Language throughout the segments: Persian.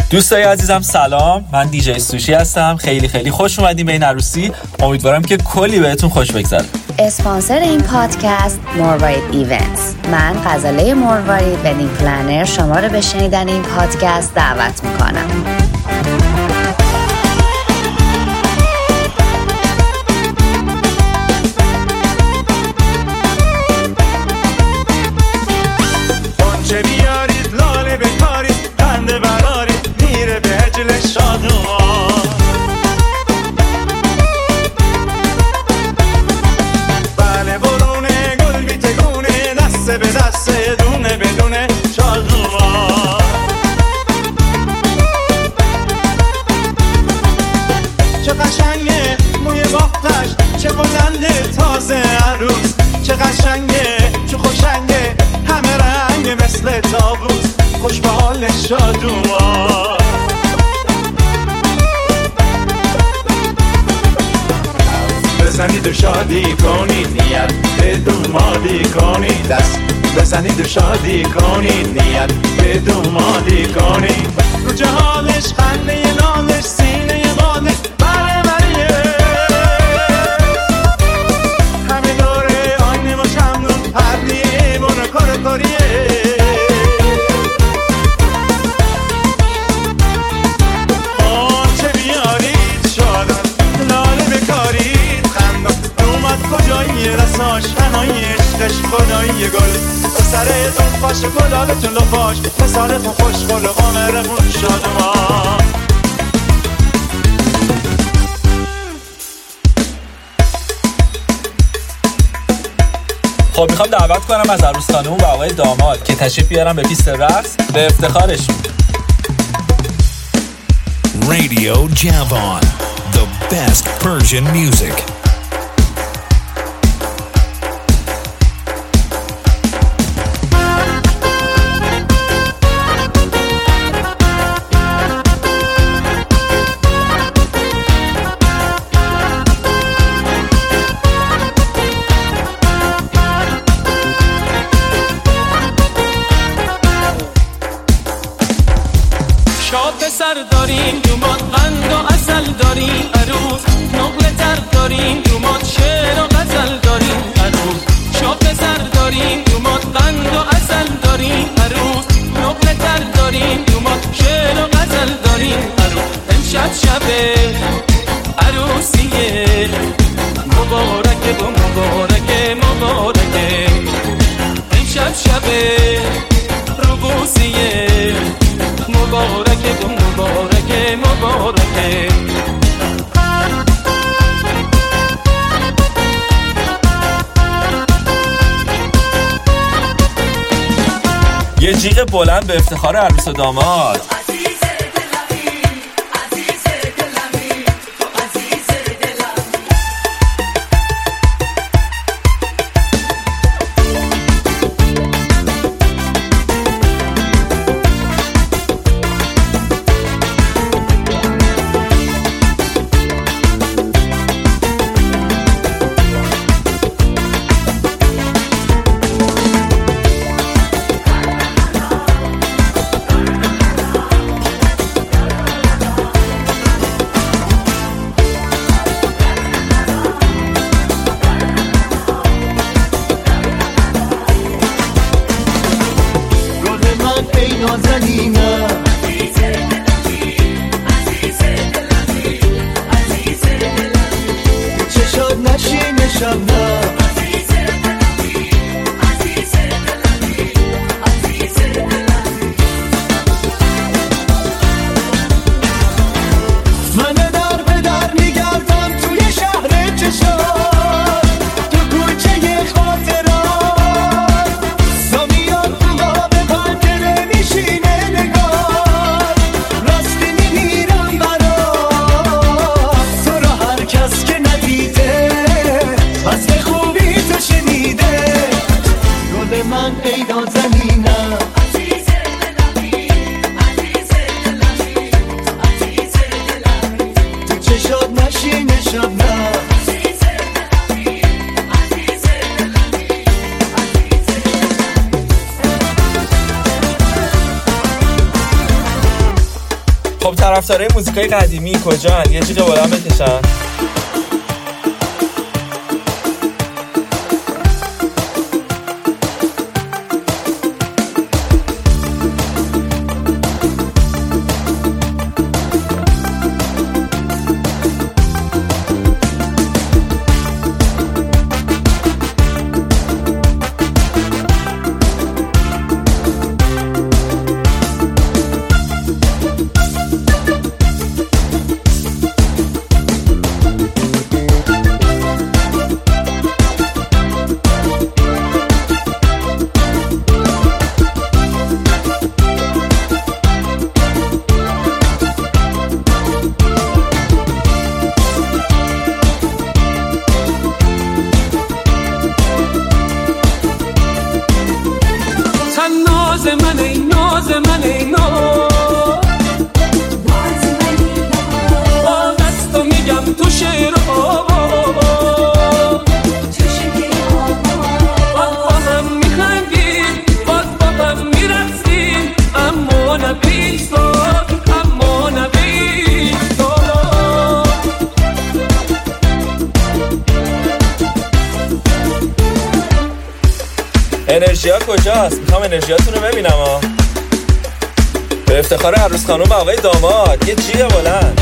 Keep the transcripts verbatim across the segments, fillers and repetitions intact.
دوستای عزیزم سلام، من دیجی سوشی هستم. خیلی خیلی خوش اومدیم به این عروسی. امیدوارم که کلی بهتون خوش بگذره. اسپانسر این پادکست مروارید ایونتس. من غزاله مروارید ودینگ پلنر شما رو به شنیدن این پادکست دعوت میکنم. آنچه بیارید لاله بکارید خنده برارید میره به هجل شادوان. بله برونه گل بیتگونه دسته به دسته دونه بدونه شادوان. چه قشنگه موی باختش چه بلنده تازه عروس. چه قشنگه چه خوشنگه همه رنگ مثل تابوت خوش به حال شادوان. بزنید و شادی کنید نیت به دومادی کنید. دست بزنید و شادی کنید نیت به دومادی کنید. رو جهالش خنده نالش سینه بالش بره بریه همه دوره آینه و شمنون پردیه بانو کار کاریه. آنچه بیارید شادان لاله بکارید خندان. اومد کجایی رساش هنایی عشقش خدایی گل سرتون پاش گلالتون لفاش پسرتون خوش گل و قمرمون شادمان. خب میخوام دعوت کنم از عروس خانم و آقای داماد که تشریف بیارن به پیست رقص به افتخارشون. Radio Javan, the best Persian music. سر داریم دومات قند و عسل داریم عروس. نقل تر داریم دومات شعر و غزل داریم عروس. شاپ سر داریم دومات قند و عسل داریم عروس. نقل تر داریم دومات شعر و غزل داریم عروس. امشب شب عروسیه مبارکه و مبارکه مبارکه. امشب شب روبوسیه مبارکه و مبارکه مبارکه. یه جیغ بلند به افتخار عروس و داماد. کس که ندیده بس خب طرفدارای موزیکای قدیمی کجان؟ یه جیغ بالا بکشن. انرژیا کجاست؟ میخوام انرژیاتون رو ببینم ها. به افتخار عروس خانم و آقای داماد یه جیغ بلند.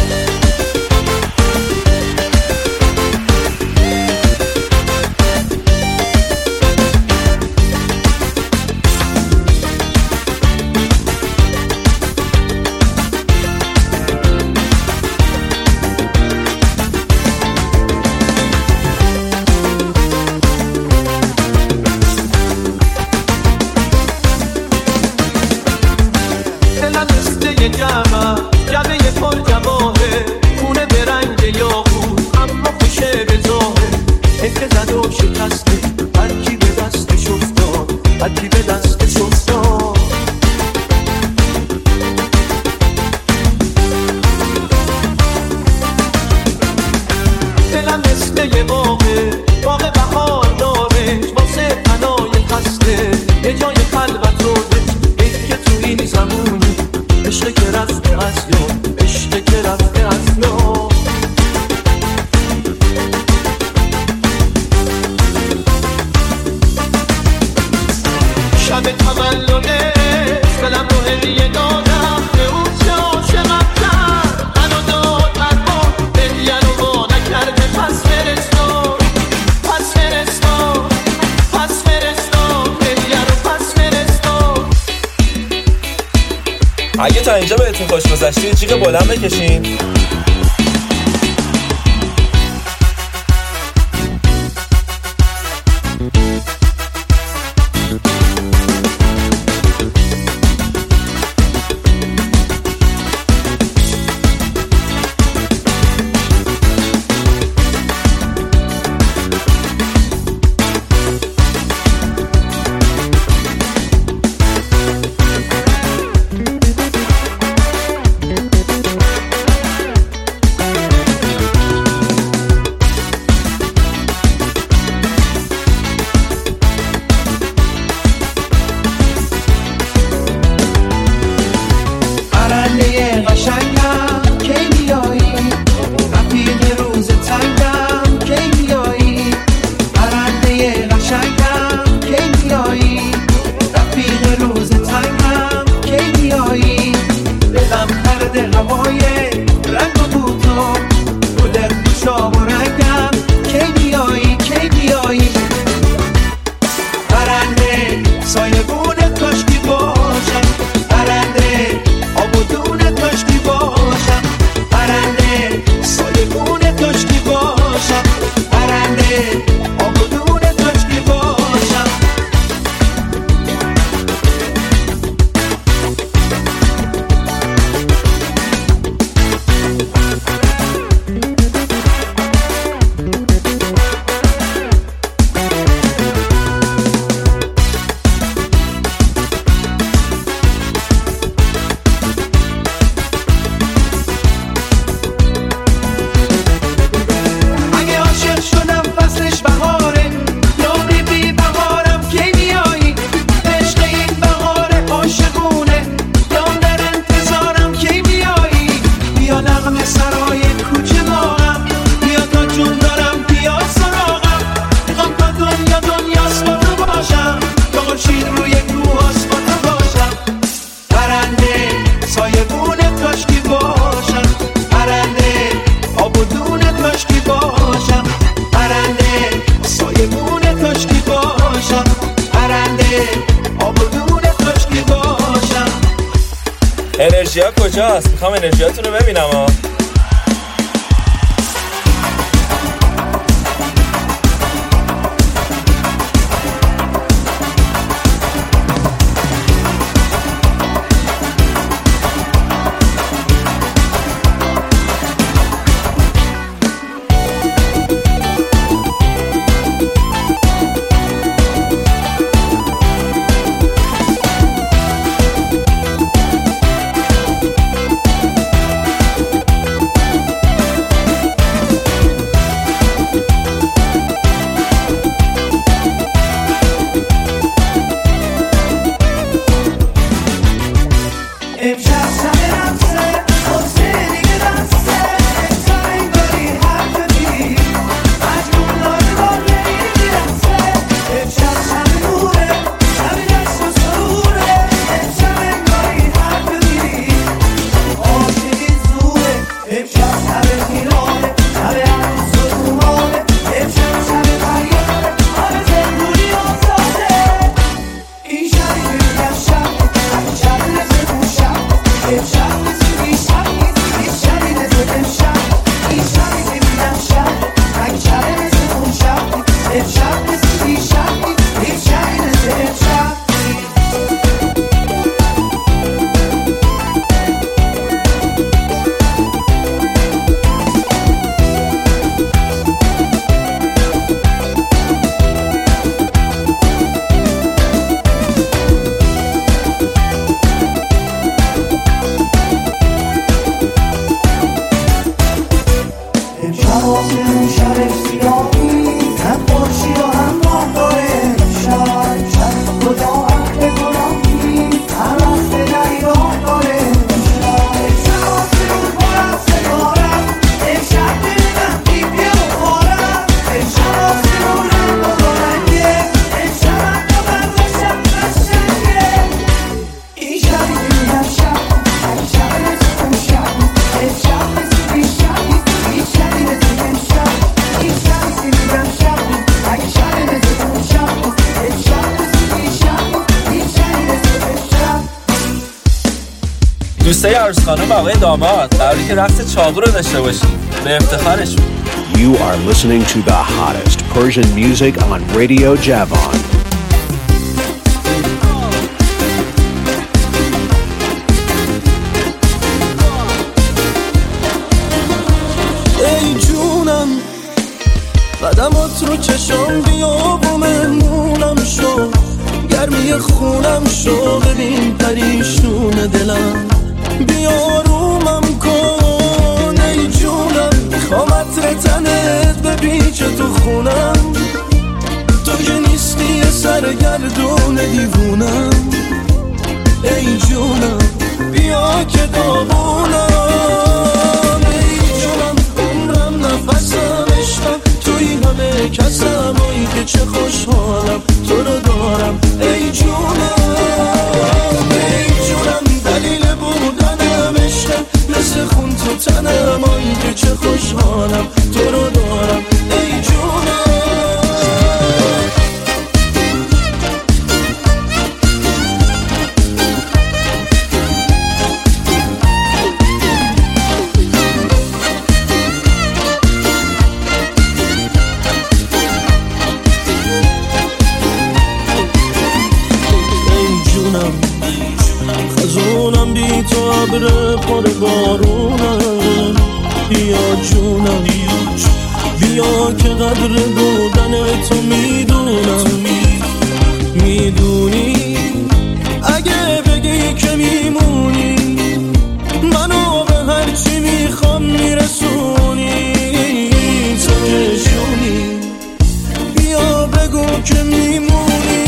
اگه تا اینجا بهتون خوش گذشته جیغ بلند بکشین. انرژیا کجاست؟ میخوام انرژیاتون رو ببینم ها. دوستای عروس خانم و آقای داماد قراره که رقص چاقو رو داشته باشیم به افتخارشون. You are listening to the hottest Persian music on Radio Javan. ای جونم قدمات رو چشم بیا و مهمونم شو، گرمی خونم شو، ببین پریشون دلم بیا رومم کن. ای جونم میخوام عطر تنت بپیچه تو خونم، تو که نیستی یه سرگردون دیوونم. ای جونم بیا که داغونم، ای جونم عمرم نفسم عشقم توی همه کسم، ای که چه خوشحالم تو رو دارم. ای جونم ای جونم دلیل بودنم عشقم، مثل خون تو تنم، ای که چه خوشحالم تو رو دارم. ای جونم خزونم بی تو عبر پر بارونم، بیا جونم بیا که قدر بودن تو میدونم. میدونی اگه بگی که میمونی منو به هرچی میخوام میرسونی. تو که جونی بیا بگو که میمونی.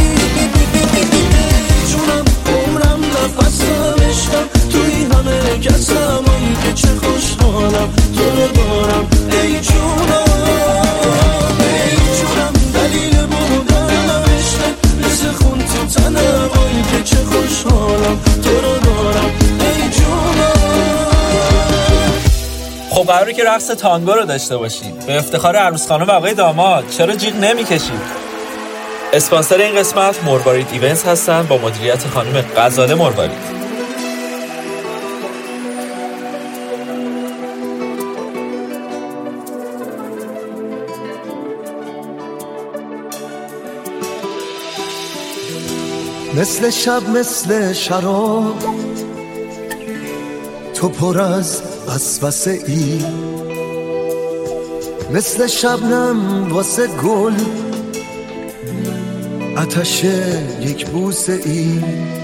جونم عمرم نفسم عشقم توی همه کسم، ای که چه خوشحالم تو رو دارم. ای جونم ای جونم دلیل بودنم عشقم، مثل خون تو تنم، ای که چه خوشحالم تو رو دارم. ای جونم خب قراره که رقص تانگو رو داشته باشیم به افتخار عروس خانم و آقای داماد. چرا جیغ نمی‌کشید؟ اسپانسر این قسمت مروارید ایونتس هستن با مدیریت خانم غزاله مروارید. مثل شب مثل شراب تو پر از وسوسه ای، مثل شبنم واسه گل آتش یک بوسه ای.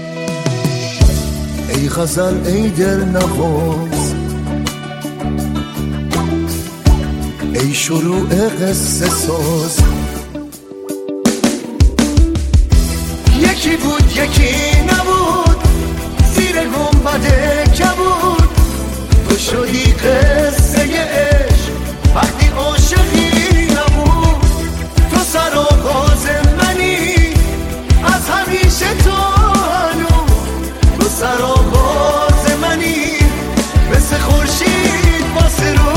ای غزل ای دل نواز، ای شروع قصه ساز، یکی بود یکی نبود زیر گنبد کبود، تو شدی قصه عشق وقتی عاشقی نبود. تو سر و غاز منی از همیشه تو هنو، تو سر و غاز منی مثل خورشید واسه رو.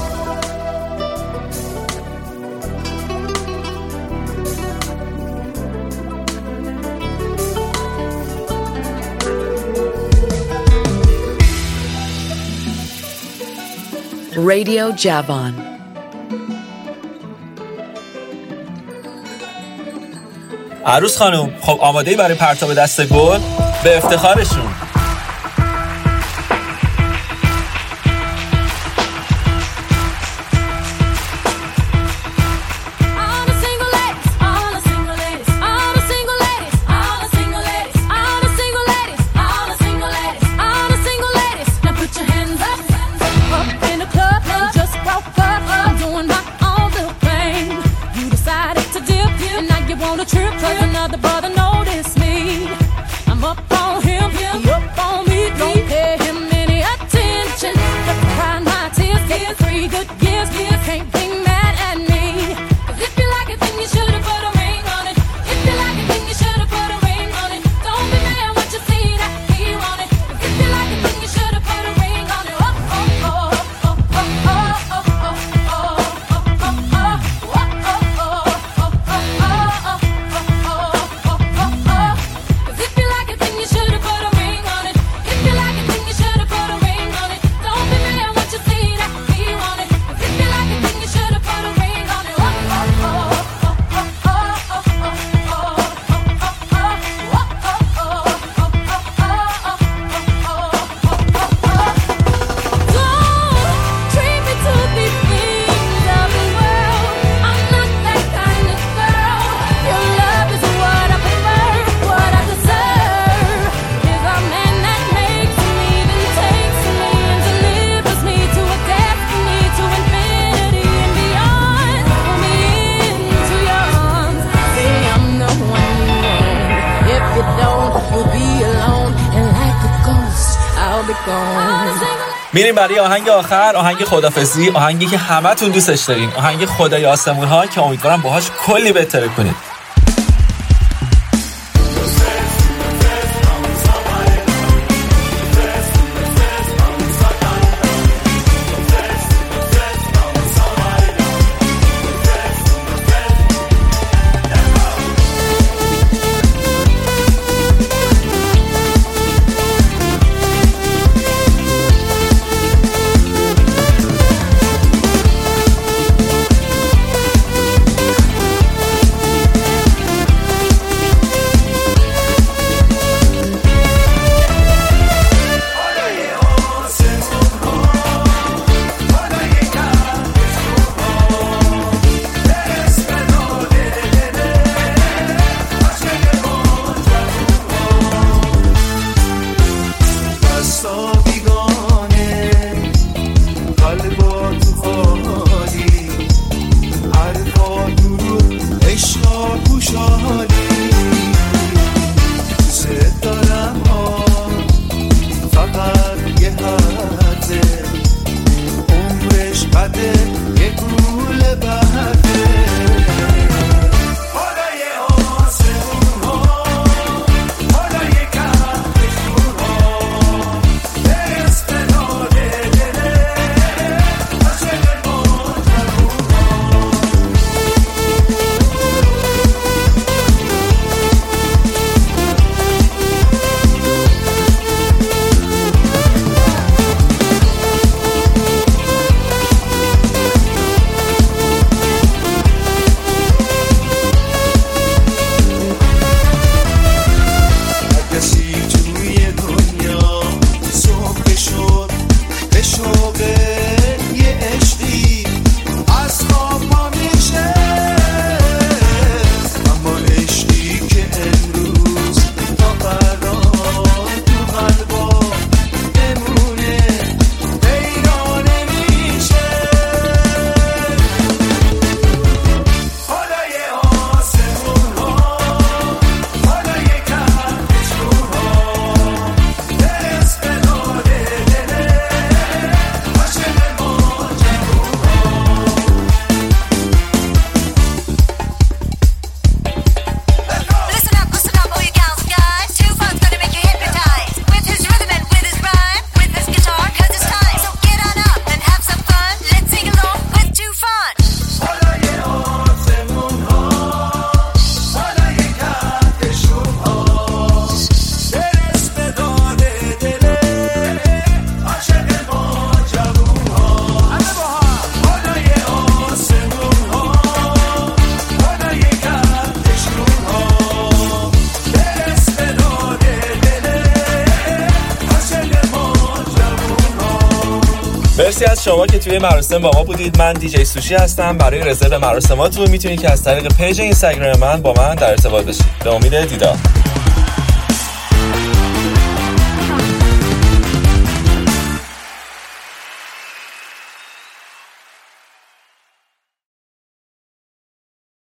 رادیو جوان. عروس خانم خب آماده‌ای برای پرتاب دست گل؟ به افتخارشون. میریم برای آهنگ آخر، آهنگ خدافظی، آهنگی که همتون دوستش دارین، آهنگ خدای آسمون ها که امیدوارم باهاش کلی بهتره کنید. مرسی از شما که توی مراسم با ما بودید. من دیجی سوشی هستم. برای رزرو مراسماتون میتونید که از طریق پیج اینستاگرام من با من در ارتباط باشید. به امید دیدار.